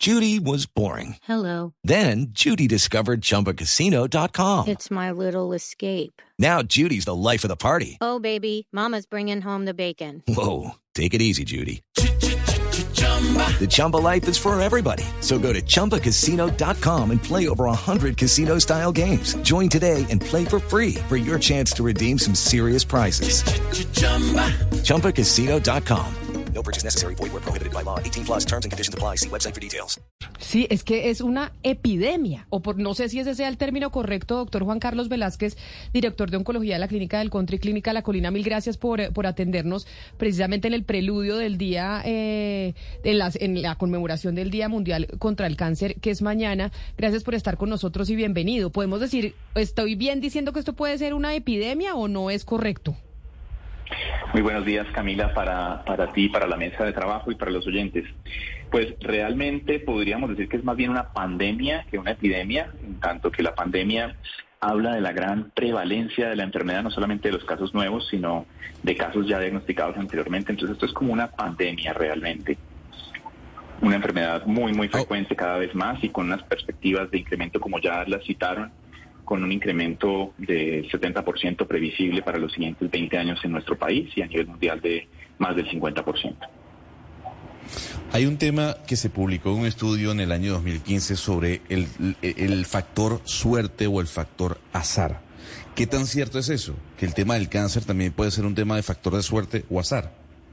Judy was boring. Hello. Then Judy discovered ChumbaCasino.com. It's my little escape. Now Judy's the life of the party. Oh, baby, mama's bringing home the bacon. Whoa, take it easy, Judy. The Chumba life is for everybody. So go to ChumbaCasino.com and play over 100 casino-style games. Join today and play for free for your chance to redeem some serious prizes. ChumbaCasino.com. No purchase necessary. Void where prohibited by law. 18 plus terms and conditions apply. See website for details. Sí, es que es una epidemia, no sé si ese sea el término correcto, doctor Juan Carlos Velázquez, director de oncología de la Clínica del Country, Clínica La Colina. Mil gracias por atendernos precisamente en el preludio del día, en la conmemoración del Día Mundial contra el Cáncer, que es mañana. Gracias por estar con nosotros y bienvenido. ¿Podemos decir, estoy bien diciendo que esto puede ser una epidemia o no es correcto? Muy buenos días, Camila, para ti, para la mesa de trabajo y para los oyentes. Pues realmente podríamos decir que es más bien una pandemia que una epidemia, en tanto que la pandemia habla de la gran prevalencia de la enfermedad, no solamente de los casos nuevos, sino de casos ya diagnosticados anteriormente. Entonces esto es como una pandemia realmente. Una enfermedad muy, muy frecuente cada vez más y con unas perspectivas de incremento, como ya las citaron, con un incremento de 70% previsible para los siguientes 20 años en nuestro país y a nivel mundial de más del 50%. Hay un tema que se publicó en un estudio en el año 2015 sobre el factor suerte o el factor azar. ¿Qué tan cierto es eso? ¿Que el tema del cáncer también puede ser un tema de factor de suerte o azar?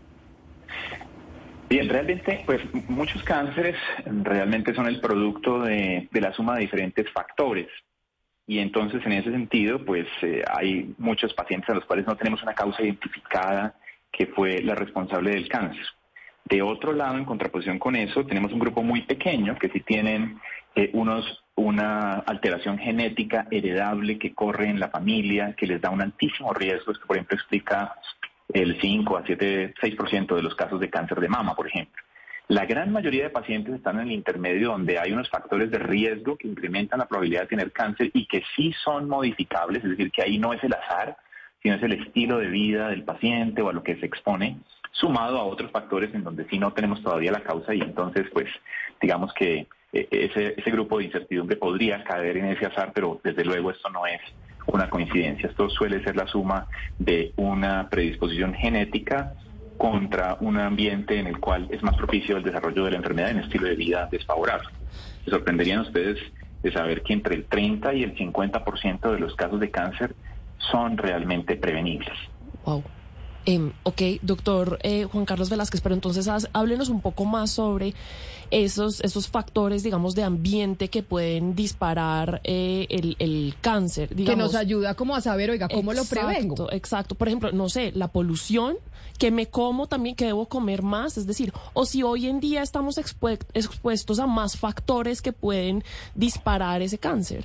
Bien, realmente, pues muchos cánceres realmente son el producto de la suma de diferentes factores. Y entonces, en ese sentido, pues hay muchos pacientes a los cuales no tenemos una causa identificada que fue la responsable del cáncer. De otro lado, en contraposición con eso, tenemos un grupo muy pequeño que sí tienen una alteración genética heredable que corre en la familia, que les da un altísimo riesgo, que por ejemplo explica el 5 a 6% de los casos de cáncer de mama, por ejemplo. La gran mayoría de pacientes están en el intermedio, donde hay unos factores de riesgo que incrementan la probabilidad de tener cáncer y que sí son modificables, es decir, que ahí no es el azar, sino es el estilo de vida del paciente o a lo que se expone, sumado a otros factores en donde sí no tenemos todavía la causa y entonces, pues, digamos que ese grupo de incertidumbre podría caer en ese azar, pero desde luego esto no es una coincidencia. Esto suele ser la suma de una predisposición genética contra un ambiente en el cual es más propicio el desarrollo de la enfermedad en estilo de vida desfavorable. Se sorprenderían ustedes de saber que entre el 30 y el 50% de los casos de cáncer son realmente prevenibles. Wow. Ok, doctor Juan Carlos Velázquez, pero entonces háblenos un poco más sobre esos factores, digamos, de ambiente que pueden disparar el cáncer. Digamos, que nos ayuda como a saber, oiga, ¿cómo lo prevengo? Exacto. Por ejemplo, no sé, la polución, que me como también, que debo comer más, es decir, o si hoy en día estamos expuestos a más factores que pueden disparar ese cáncer.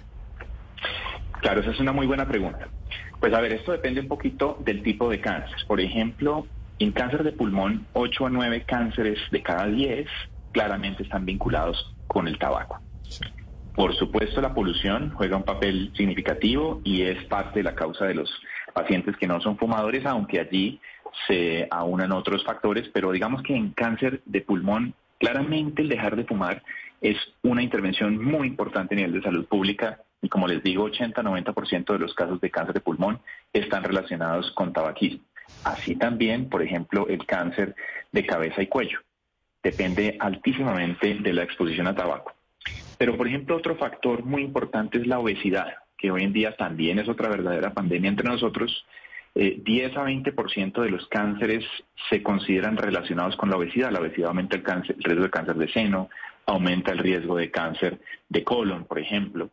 Claro, esa es una muy buena pregunta. Pues a ver, esto depende un poquito del tipo de cáncer. Por ejemplo, en cáncer de pulmón, 8 a 9 cánceres de cada 10 claramente están vinculados con el tabaco. Sí. Por supuesto, la polución juega un papel significativo y es parte de la causa de los pacientes que no son fumadores, aunque allí se aunan otros factores, pero digamos que en cáncer de pulmón, claramente el dejar de fumar es una intervención muy importante a nivel de salud pública. Y como les digo, 80-90% de los casos de cáncer de pulmón están relacionados con tabaquismo. Así también, por ejemplo, el cáncer de cabeza y cuello. Depende altísimamente de la exposición a tabaco. Pero, por ejemplo, otro factor muy importante es la obesidad, que hoy en día también es otra verdadera pandemia entre nosotros. 10 a 20% de los cánceres se consideran relacionados con la obesidad. La obesidad aumenta el riesgo de cáncer de seno, aumenta el riesgo de cáncer de colon, por ejemplo.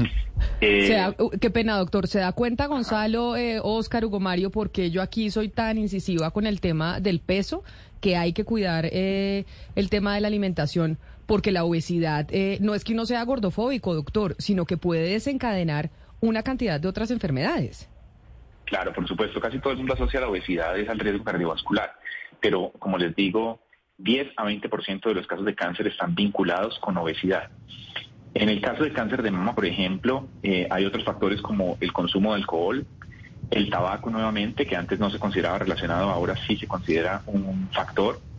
Qué pena, doctor. ¿Se da cuenta, Gonzalo, Óscar, Hugo Mario, porque yo aquí soy tan incisiva con el tema del peso, que hay que cuidar el tema de la alimentación? Porque la obesidad no es que uno sea gordofóbico, doctor, sino que puede desencadenar una cantidad de otras enfermedades. Claro, por supuesto. Casi todo el mundo asocia la obesidad al riesgo cardiovascular. Pero, como les digo, 10 a 20% de los casos de cáncer están vinculados con obesidad. En el caso de cáncer de mama, por ejemplo, hay otros factores como el consumo de alcohol, el tabaco nuevamente, que antes no se consideraba relacionado, ahora sí se considera un factor,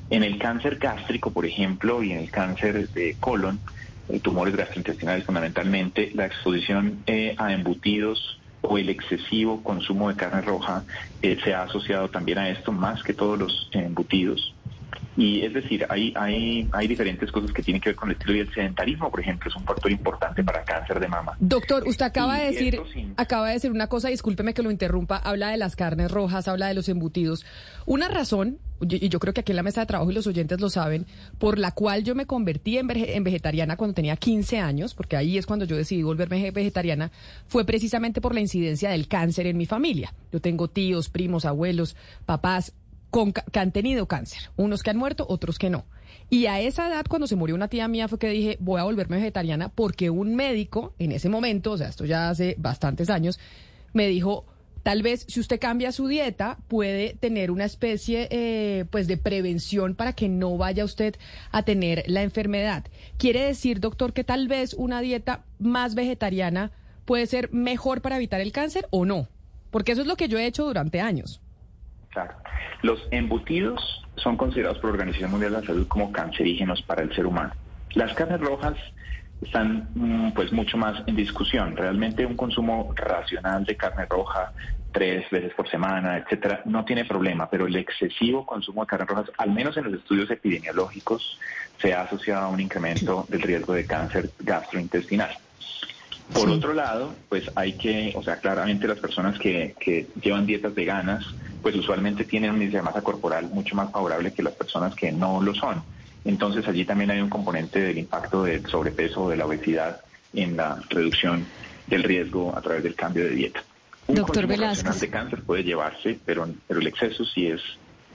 En el cáncer gástrico, por ejemplo, y en el cáncer de colon, tumores gastrointestinales fundamentalmente, la exposición a embutidos o el excesivo consumo de carne roja se ha asociado también a esto, más que todos los embutidos. Y es decir, hay diferentes cosas que tienen que ver con el estilo, y el sedentarismo, por ejemplo, es un factor importante para cáncer de mama. Doctor, usted acaba de decir una cosa, discúlpeme que lo interrumpa, habla de las carnes rojas, habla de los embutidos. Una razón, y yo creo que aquí en la mesa de trabajo y los oyentes lo saben, por la cual yo me convertí en vegetariana cuando tenía 15 años, porque ahí es cuando yo decidí volverme vegetariana, fue precisamente por la incidencia del cáncer en mi familia. Yo tengo tíos, primos, abuelos, papás que han tenido cáncer, unos que han muerto, otros que no. Y a esa edad, cuando se murió una tía mía, fue que dije, voy a volverme vegetariana, porque un médico, en ese momento, o sea, esto ya hace bastantes años, me dijo, tal vez si usted cambia su dieta, puede tener una especie pues de prevención para que no vaya usted a tener la enfermedad. ¿Quiere decir, doctor, que tal vez una dieta más vegetariana puede ser mejor para evitar el cáncer o no? Porque eso es lo que yo he hecho durante años. Claro. Los embutidos son considerados por la Organización Mundial de la Salud como cancerígenos para el ser humano. Las carnes rojas están pues mucho más en discusión. Realmente un consumo racional de carne roja 3 veces por semana, etcétera, no tiene problema, pero el excesivo consumo de carnes rojas, al menos en los estudios epidemiológicos, se ha asociado a un incremento del riesgo de cáncer gastrointestinal. Por otro lado, pues claramente las personas que llevan dietas veganas, pues usualmente tienen un índice de masa corporal mucho más favorable que las personas que no lo son. Entonces allí también hay un componente del impacto del sobrepeso o de la obesidad en la reducción del riesgo a través del cambio de dieta. Un Doctor consumo Velázquez, racional de cáncer puede llevarse, pero el exceso sí es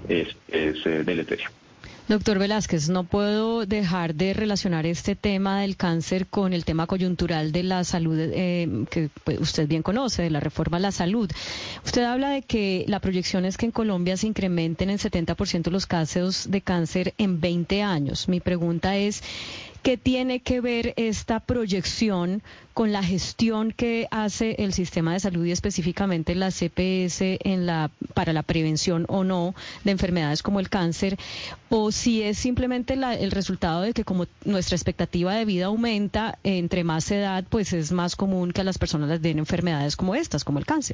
deleterio. Doctor Velázquez, no puedo dejar de relacionar este tema del cáncer con el tema coyuntural de la salud que pues, usted bien conoce, de la reforma a la salud. Usted habla de que la proyección es que en Colombia se incrementen en 70% los casos de cáncer en 20 años. Mi pregunta es, ¿qué tiene que ver esta proyección con la gestión que hace el sistema de salud y específicamente la CPS para la prevención o no de enfermedades como el cáncer? O si es simplemente el resultado de que como nuestra expectativa de vida aumenta, entre más edad, pues es más común que a las personas les den enfermedades como estas, como el cáncer.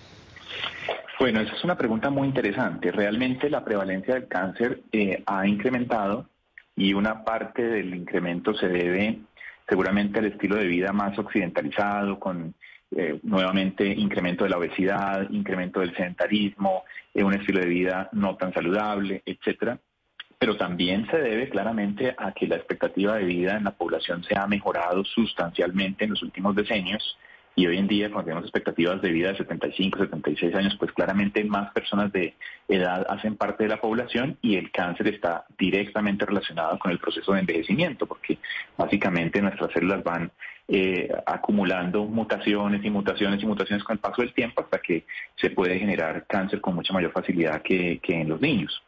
Bueno, esa es una pregunta muy interesante. Realmente la prevalencia del cáncer ha incrementado, y una parte del incremento se debe seguramente al estilo de vida más occidentalizado, con nuevamente incremento de la obesidad, incremento del sedentarismo, un estilo de vida no tan saludable, etcétera. Pero también se debe claramente a que la expectativa de vida en la población se ha mejorado sustancialmente en los últimos decenios. Y hoy en día, cuando tenemos expectativas de vida de 75, 76 años, pues claramente más personas de edad hacen parte de la población, y el cáncer está directamente relacionado con el proceso de envejecimiento, porque básicamente nuestras células van acumulando mutaciones y mutaciones y mutaciones con el paso del tiempo hasta que se puede generar cáncer con mucha mayor facilidad que en los niños.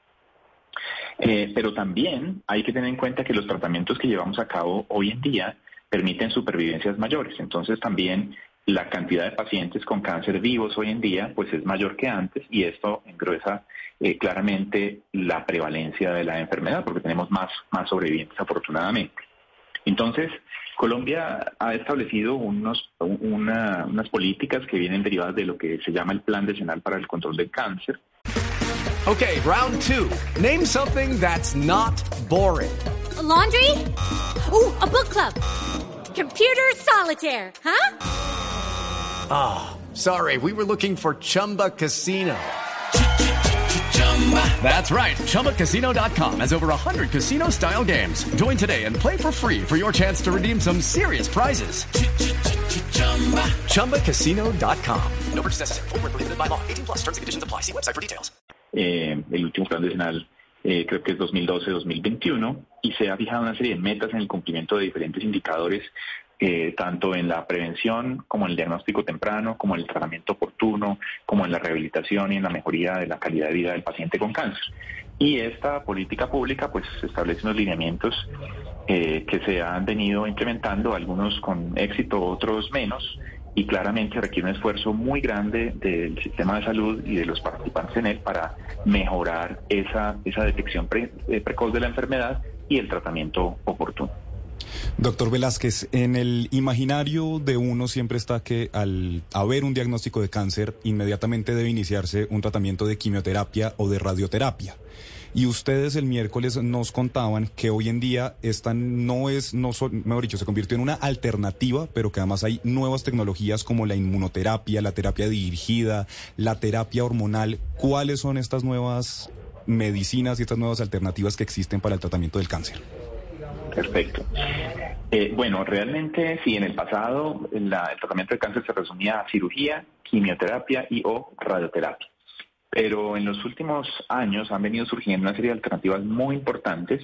Pero también hay que tener en cuenta que los tratamientos que llevamos a cabo hoy en día permiten supervivencias mayores. Entonces también la cantidad de pacientes con cáncer vivos hoy en día pues es mayor que antes, y esto engruesa claramente la prevalencia de la enfermedad, porque tenemos más sobrevivientes afortunadamente. Entonces, Colombia ha establecido unas políticas que vienen derivadas de lo que se llama el Plan Decenal para el Control del Cáncer. Okay, round 2. Name something that's not boring. A laundry? Ooh, a book club. Computer solitaire, huh? Ah, sorry, we were looking for Chumba Casino. That's right, ChumbaCasino.com has over 100 casino-style games. Join today and play for free for your chance to redeem some serious prizes. ChumbaCasino.com. No purchase necessary. Void where prohibited by law. 18+ terms and conditions apply. See website for details. El último plan decenal creo que es 2012-2021, y se ha fijado una serie de metas en el cumplimiento de diferentes indicadores, tanto en la prevención como en el diagnóstico temprano, como en el tratamiento oportuno, como en la rehabilitación y en la mejoría de la calidad de vida del paciente con cáncer. Y esta política pública pues establece unos lineamientos que se han venido implementando, algunos con éxito, otros menos, y claramente requiere un esfuerzo muy grande del sistema de salud y de los participantes en él para mejorar esa detección precoz de la enfermedad y el tratamiento oportuno. Doctor Velázquez, en el imaginario de uno siempre está que al haber un diagnóstico de cáncer, inmediatamente debe iniciarse un tratamiento de quimioterapia o de radioterapia. Y ustedes el miércoles nos contaban que hoy en día esta mejor dicho, se convirtió en una alternativa, pero que además hay nuevas tecnologías como la inmunoterapia, la terapia dirigida, la terapia hormonal. ¿Cuáles son estas nuevas medicinas y estas nuevas alternativas que existen para el tratamiento del cáncer? Perfecto. Bueno, realmente sí, en el pasado el tratamiento del cáncer se resumía a cirugía, quimioterapia y o radioterapia. Pero en los últimos años han venido surgiendo una serie de alternativas muy importantes,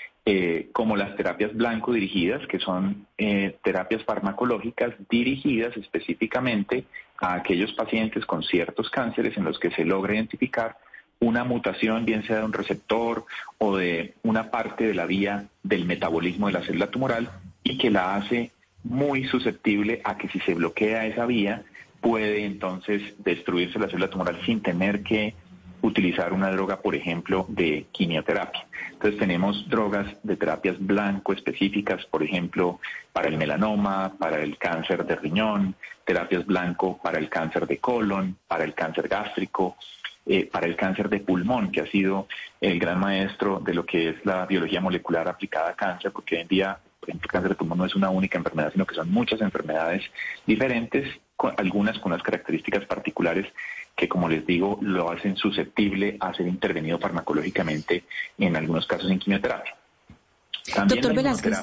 como las terapias blanco dirigidas, que son terapias farmacológicas dirigidas específicamente a aquellos pacientes con ciertos cánceres en los que se logra identificar una mutación, bien sea de un receptor o de una parte de la vía del metabolismo de la célula tumoral, y que la hace muy susceptible a que si se bloquea esa vía, puede entonces destruirse la célula tumoral sin tener que utilizar una droga, por ejemplo, de quimioterapia. Entonces tenemos drogas de terapias blanco específicas, por ejemplo, para el melanoma, para el cáncer de riñón, terapias blanco para el cáncer de colon, para el cáncer gástrico, para el cáncer de pulmón, que ha sido el gran maestro de lo que es la biología molecular aplicada a cáncer, porque hoy en día, por ejemplo, el cáncer de pulmón no es una única enfermedad, sino que son muchas enfermedades diferentes, algunas con unas características particulares que, como les digo, lo hacen susceptible a ser intervenido farmacológicamente, en algunos casos en quimioterapia. También Doctor la Velázquez.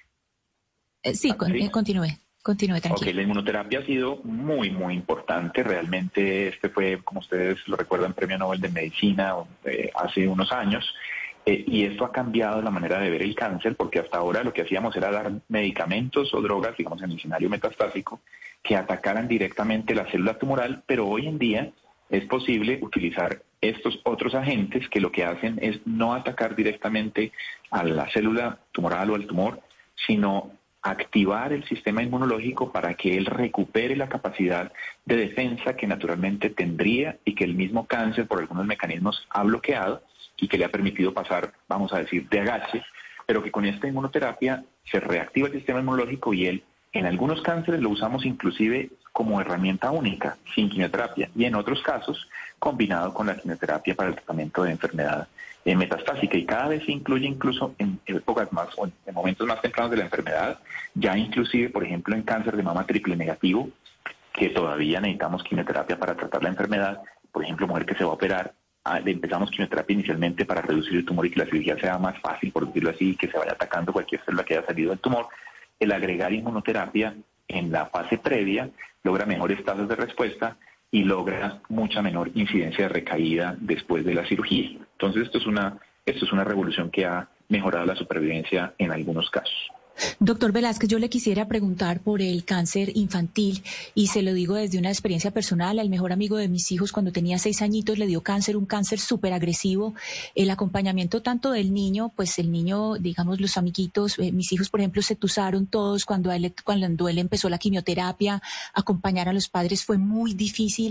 inmunoterapia. Continúe, tranquilo. Ok, la inmunoterapia ha sido muy, muy importante. Realmente este fue, como ustedes lo recuerdan, Premio Nobel de Medicina hace unos años. Y esto ha cambiado la manera de ver el cáncer, porque hasta ahora lo que hacíamos era dar medicamentos o drogas, digamos, en el escenario metastásico, que atacaran directamente la célula tumoral, pero hoy en día es posible utilizar estos otros agentes que lo que hacen es no atacar directamente a la célula tumoral o al tumor, sino activar el sistema inmunológico para que él recupere la capacidad de defensa que naturalmente tendría y que el mismo cáncer por algunos mecanismos ha bloqueado y que le ha permitido pasar, vamos a decir, de agache, pero que con esta inmunoterapia se reactiva el sistema inmunológico y él, en algunos cánceres lo usamos inclusive como herramienta única, sin quimioterapia, y en otros casos combinado con la quimioterapia para el tratamiento de enfermedad metastásica, y cada vez se incluye incluso en épocas más o en momentos más tempranos de la enfermedad, ya inclusive, por ejemplo, en cáncer de mama triple negativo, que todavía necesitamos quimioterapia para tratar la enfermedad, por ejemplo, mujer que se va a operar, le empezamos quimioterapia inicialmente para reducir el tumor y que la cirugía sea más fácil, por decirlo así, y que se vaya atacando cualquier célula que haya salido del tumor. El agregar inmunoterapia en la fase previa logra mejores tasas de respuesta y logra mucha menor incidencia de recaída después de la cirugía. Entonces esto es una revolución que ha mejorado la supervivencia en algunos casos. Doctor Velázquez, yo le quisiera preguntar por el cáncer infantil y se lo digo desde una experiencia personal. Al mejor amigo de mis hijos, cuando tenía 6 añitos, le dio cáncer, un cáncer súper agresivo. El acompañamiento tanto del niño, pues el niño, digamos, los amiguitos, mis hijos, por ejemplo, se tusaron todos cuando él empezó la quimioterapia. Acompañar a los padres fue muy difícil.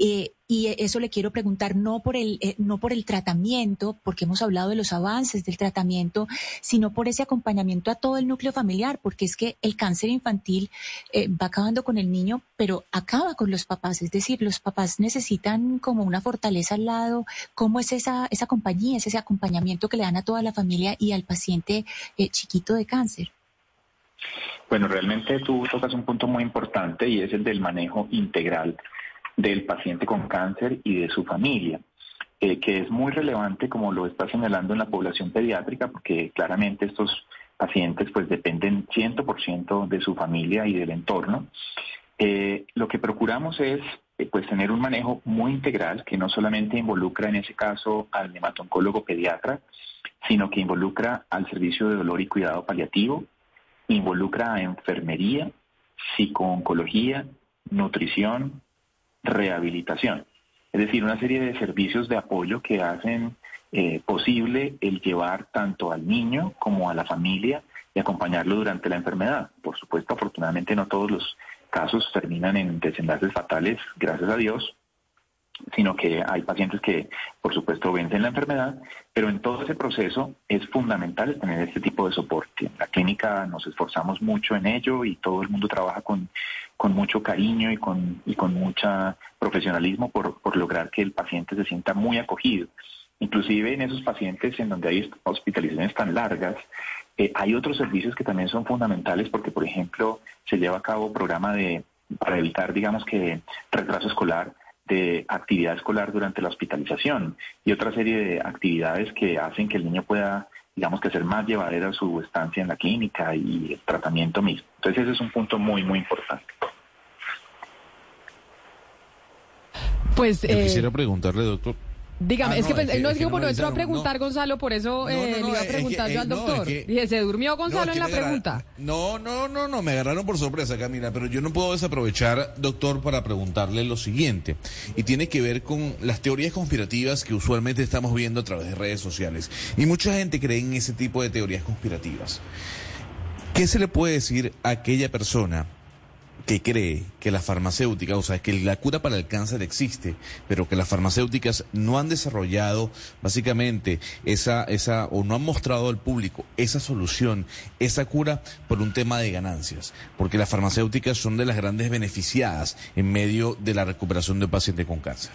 Y eso le quiero preguntar, no por el tratamiento, porque hemos hablado de los avances del tratamiento, sino por ese acompañamiento a todo el núcleo familiar, porque es que el cáncer infantil va acabando con el niño, pero acaba con los papás. Es decir, los papás necesitan como una fortaleza al lado. ¿Cómo es esa compañía, ese acompañamiento que le dan a toda la familia y al paciente chiquito de cáncer? Bueno, realmente tú tocas un punto muy importante y es el del manejo integral del paciente con cáncer y de su familia, que es muy relevante, como lo está señalando, en la población pediátrica, porque claramente estos pacientes pues dependen 100% de su familia y del entorno. Lo que procuramos es pues tener un manejo muy integral que no solamente involucra en ese caso al hemato-oncólogo pediatra, sino que involucra al servicio de dolor y cuidado paliativo, involucra a enfermería, psicooncología, nutrición, rehabilitación, es decir, una serie de servicios de apoyo que hacen posible el llevar tanto al niño como a la familia y acompañarlo durante la enfermedad. Por supuesto, afortunadamente no todos los casos terminan en desenlaces fatales, gracias a Dios, sino que hay pacientes que, por supuesto, vencen la enfermedad, pero en todo ese proceso es fundamental tener este tipo de soporte. En la clínica nos esforzamos mucho en ello y todo el mundo trabaja con mucho cariño y con mucho profesionalismo por lograr que el paciente se sienta muy acogido. Inclusive en esos pacientes en donde hay hospitalizaciones tan largas, hay otros servicios que también son fundamentales porque, por ejemplo, se lleva a cabo programa para evitar, digamos que, retraso escolar, de actividad escolar durante la hospitalización y otra serie de actividades que hacen que el niño pueda, digamos que, hacer más llevadera su estancia en la clínica y el tratamiento mismo. Entonces ese es un punto muy, muy importante. Pues yo quisiera preguntarle, doctor. Dígame, es que no es que como no entró a no, preguntar, Gonzalo, por eso le iba a preguntar yo al doctor. Y se durmió Gonzalo en la pregunta. No, me agarraron por sorpresa, Camila, pero yo no puedo desaprovechar, doctor, para preguntarle lo siguiente. Y tiene que ver con las teorías conspirativas que usualmente estamos viendo a través de redes sociales. Y mucha gente cree en ese tipo de teorías conspirativas. ¿Qué se le puede decir a aquella persona que cree que las farmacéuticas, o sea, que la cura para el cáncer existe, pero que las farmacéuticas no han desarrollado básicamente o no han mostrado al público esa solución, esa cura por un tema de ganancias? Porque las farmacéuticas son de las grandes beneficiadas en medio de la recuperación de un paciente con cáncer.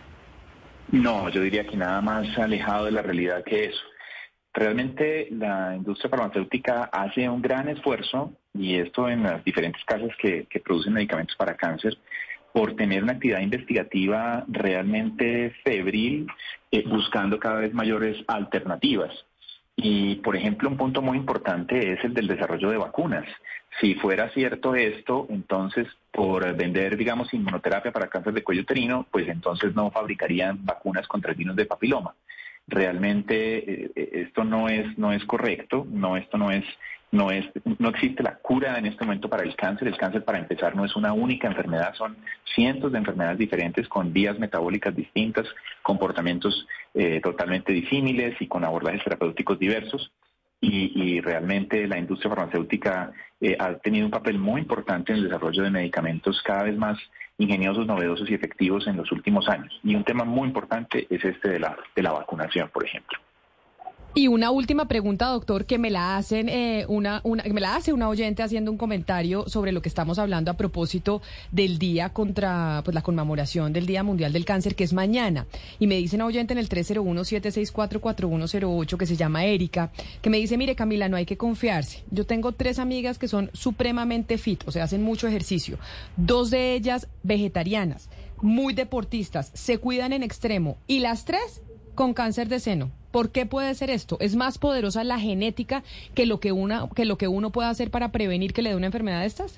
No, yo diría que nada más alejado de la realidad que eso. Realmente la industria farmacéutica hace un gran esfuerzo, y esto en las diferentes casas que producen medicamentos para cáncer, por tener una actividad investigativa realmente febril, buscando cada vez mayores alternativas. Y, por ejemplo, un punto muy importante es el del desarrollo de vacunas. Si fuera cierto esto, entonces, por vender, digamos, inmunoterapia para cáncer de cuello uterino, pues entonces no fabricarían vacunas contra el virus de papiloma. Realmente esto no es correcto, no existe la cura en este momento para el cáncer. El cáncer, para empezar, no es una única enfermedad, son cientos de enfermedades diferentes con vías metabólicas distintas, comportamientos totalmente disímiles y con abordajes terapéuticos diversos. Y realmente la industria farmacéutica ha tenido un papel muy importante en el desarrollo de medicamentos cada vez más ingeniosos, novedosos y efectivos en los últimos años. Y un tema muy importante es este de la vacunación, por ejemplo. Y una última pregunta, doctor, que me la hacen que me la hace una oyente haciendo un comentario sobre lo que estamos hablando a propósito del día contra la conmemoración del Día Mundial del Cáncer, que es mañana. Y me dice una oyente en el 301-764-4108, que se llama Erika, que me dice: mire, Camila, no hay que confiarse. Yo tengo 3 amigas que son supremamente fit, o sea, hacen mucho ejercicio. 2 de ellas vegetarianas, muy deportistas, se cuidan en extremo, y las 3 con cáncer de seno. ¿Por qué puede ser esto? ¿Es más poderosa la genética que lo que uno puede hacer para prevenir que le dé una enfermedad de estas?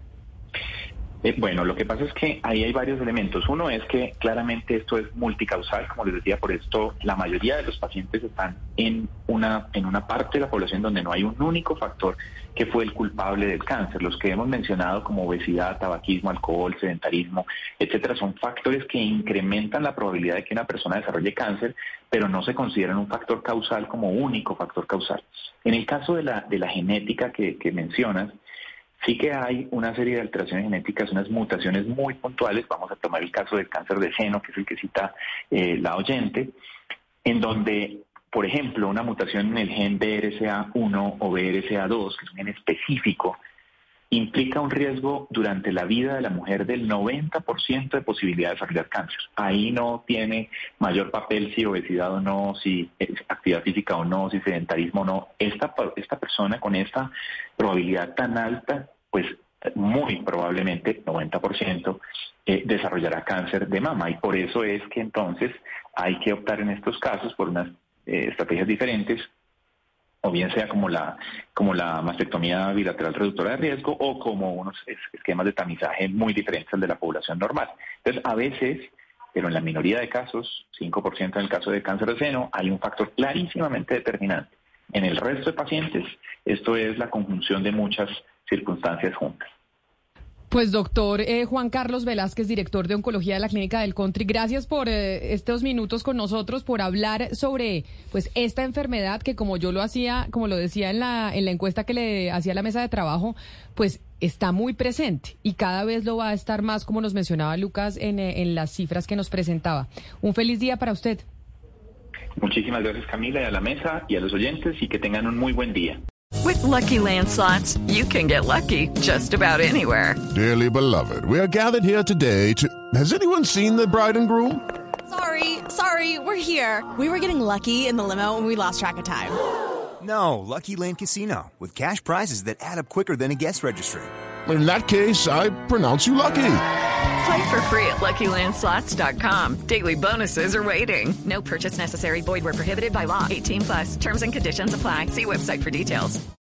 Bueno, lo que pasa es que ahí hay varios elementos. Uno es que claramente esto es multicausal, como les decía, por esto la mayoría de los pacientes están en una parte de la población donde no hay un único factor que fue el culpable del cáncer. Los que hemos mencionado como obesidad, tabaquismo, alcohol, sedentarismo, etcétera, son factores que incrementan la probabilidad de que una persona desarrolle cáncer, pero no se consideran un factor causal como único factor causal. En el caso de la genética que mencionas, sí que hay una serie de alteraciones genéticas, unas mutaciones muy puntuales. Vamos a tomar el caso del cáncer de seno, que es el que cita la oyente, en donde, por ejemplo, una mutación en el gen BRCA1 o BRCA2, que es un gen específico, implica un riesgo durante la vida de la mujer del 90% de posibilidad de desarrollar cáncer. Ahí no tiene mayor papel si obesidad o no, si actividad física o no, si sedentarismo o no. Esta persona con esta probabilidad tan alta, pues muy probablemente, 90%, desarrollará cáncer de mama. Y por eso es que entonces hay que optar en estos casos por unas estrategias diferentes, o bien sea como la mastectomía bilateral reductora de riesgo o como unos esquemas de tamizaje muy diferentes al de la población normal. Entonces, a veces, pero en la minoría de casos, 5% en el caso de cáncer de seno, hay un factor clarísimamente determinante. En el resto de pacientes, esto es la conjunción de muchas circunstancias juntas. Pues doctor Juan Carlos Velázquez, director de oncología de la Clínica del Country, gracias por estos minutos con nosotros, por hablar sobre pues esta enfermedad que como yo lo decía en la encuesta que le hacía a la mesa de trabajo, pues está muy presente y cada vez lo va a estar más, como nos mencionaba Lucas en las cifras que nos presentaba. Un feliz día para usted. Muchísimas gracias, Camila, y a la mesa y a los oyentes, y que tengan un muy buen día. With Lucky Land Slots, you can get lucky just about anywhere. Dearly beloved, we are gathered here today to... Has anyone seen the bride and groom? Sorry, we're here. We were getting lucky in the limo and we lost track of time. No, Lucky Land Casino, with cash prizes that add up quicker than a guest registry. In that case, I pronounce you lucky. Play for free at LuckyLandSlots.com. Daily bonuses are waiting. No purchase necessary. Void where prohibited by law. 18+. Terms and conditions apply. See website for details.